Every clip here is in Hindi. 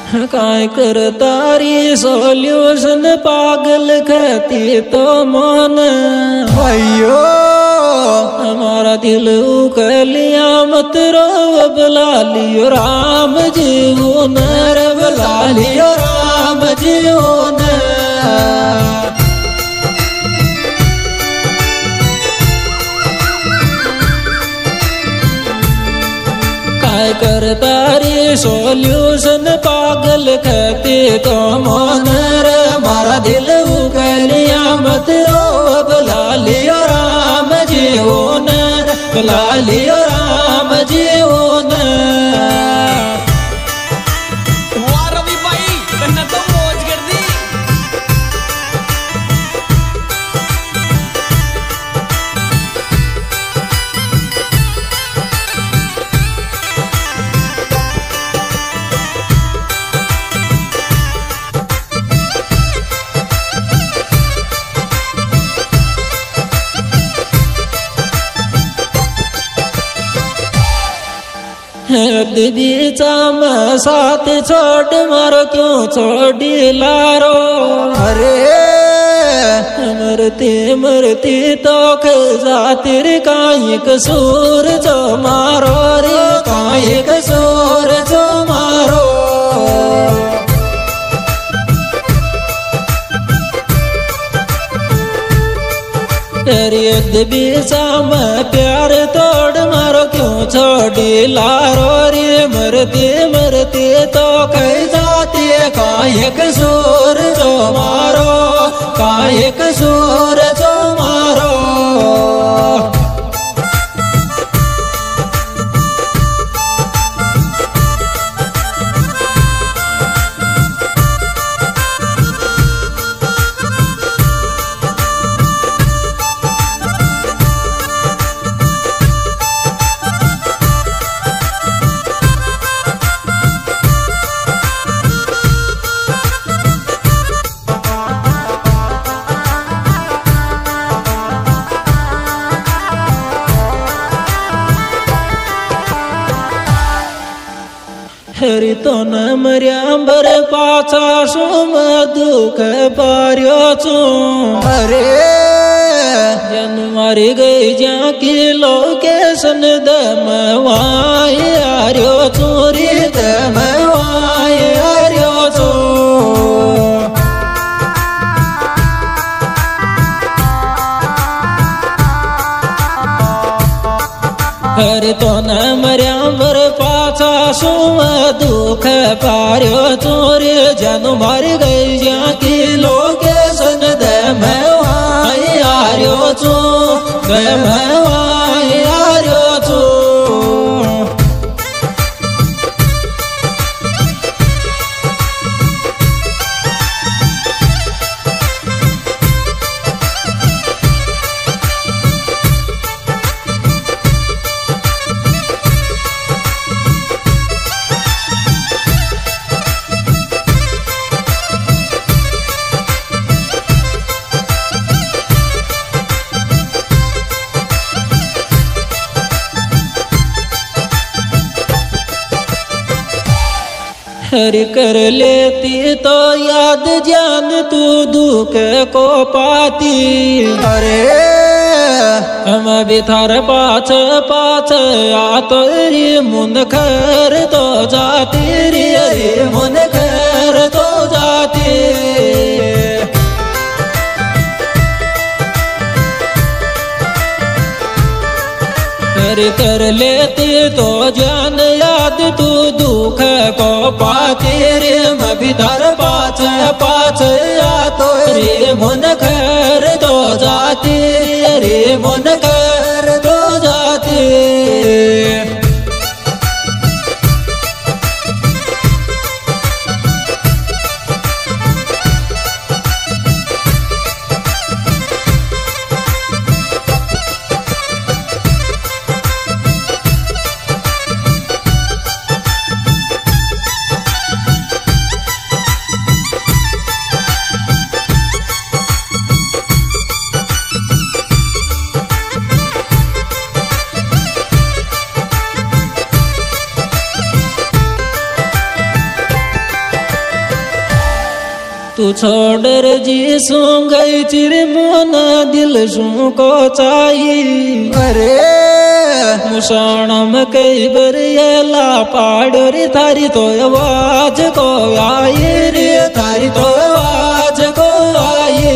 काय कर तारी सोल्यूशन पागल कहती तो मन भाइयों हमारा दिल उकलिया मत रो बुला लियो राम जी नर बुला लियो राम जी काय कर तारी सोल्यूशन पागल कहते तो मन मारा दिल उकलिया मत रो बुला लियो राम जी बुला लियो राम जी वाह रवि भाई तन्ने तो मौज कर दी। बीचा में साथ छोड़ मारो क्यों छोड़ी लारो अरे मरती मरती तो खातिर काई कसूर जो मारो रे काई कसूर जो मारो तेरी बीचा में प्यार तोड़ मारो क्यों छोड़ी लारो रे मरती मरती तो कह जाती है काहे कसूर जो मारो काहे कसूर जो मारो हरि तो न मर्याम्बर पाचा सोम दुख पार्यो चो अरे जन मारी गई जा की लोकेशन दमवाए आर्यो चोरी दमवाए आर्यो चो हरि तो न मर्याम्बर पाचा सोम दुख पार्यो चोरी जन मारी गई जा की लोकेशन दमवाए आर्यो चो दमवाए आर्यो चो हरि कर लेती तो याद जान तू दुख को पाती अरे हम भी थार पाछ पाछ आ तो रे मुन खर तो जाती रे मुन खर तो जाती हरि कर लेती तो जान याद तू दुख को पाती रे मैं धर पाछ पाछ आ तो रे मुन खर तो जाती रे मुन खर तो जाती तू छोड़ जी सू गई चिर मोना दिल सू को चाई अरे मुसाणम कई बरियला पाड़ोरी थारी तो आवाज को आई रे थारी तो आवाज को आई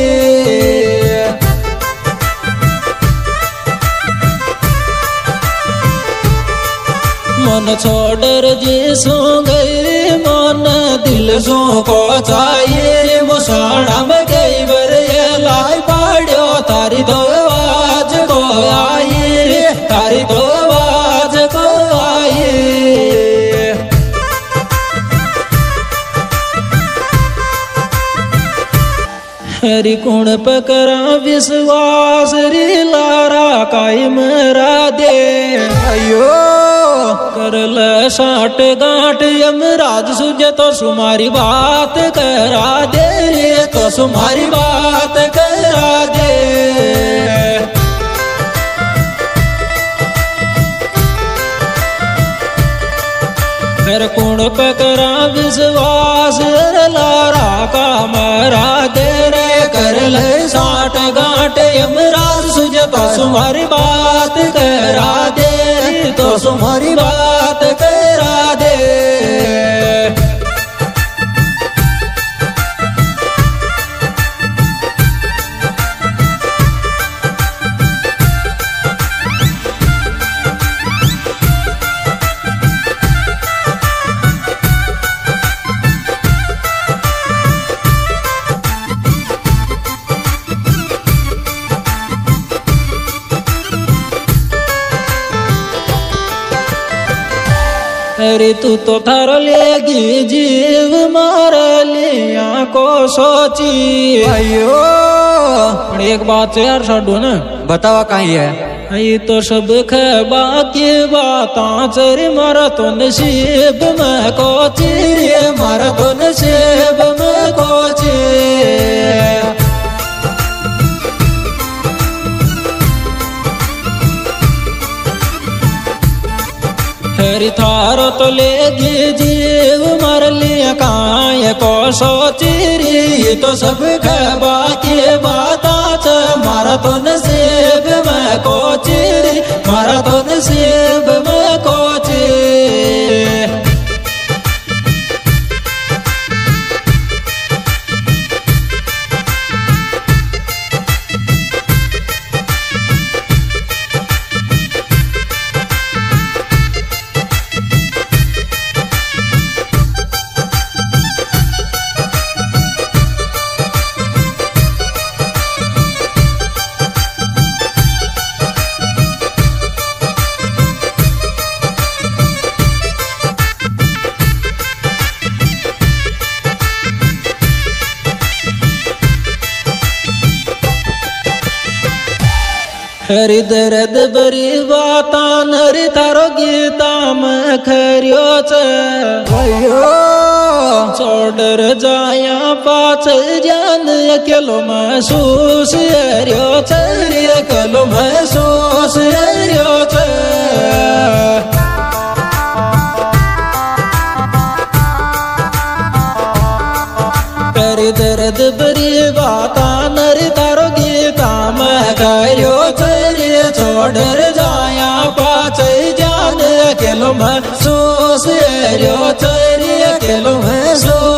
मन छोड़ जी सू गई मन दिल सू को चाहिए मुसाणम कई बरियला पाड़ो थारी तो आवाज को आई थारी तो आवाज को आई हरि कुण पकड़ा विश्वास रे लारा कायम रा दे अयो करल साठ गांठ यमराज सुझे तो सुमारी बात करा दे रे तो सुमारी बात करा दे फिर कुण पकड़ा विश्वास लारा का मरा दे रे कर ले साठ गांठ यमराज सुझे तो सुमारी बात करा दे तो सुमारी बात करा दे अरे तू तो थर लेगी जीव मार लिया को सोची अयो एक बात है यार साडू ना बतावा कहीं है ये तो सब खबा की बात चरी मारा तो नसीब में कोची रे मारा तो नसीब में कोची हरि थारो तो लेगी जीव मर लिया काय को सोची री तो सब खबा की बात मारा तो नसीब में कोची री मारा तो नसीब में कोची हरि दर्द बरी बाता नरी थारो गीता में खरियो च अयो छोड़ जाया पाछ जान अकेलो महसूस हरियो च रे अकेलो महसूस हरियो च करी दर्द बरी बाता नरी थारो गीता में खरियो च छोड़ जाया पाछ जान अकेलो महसूस हरियो च रे अकेलो महसूस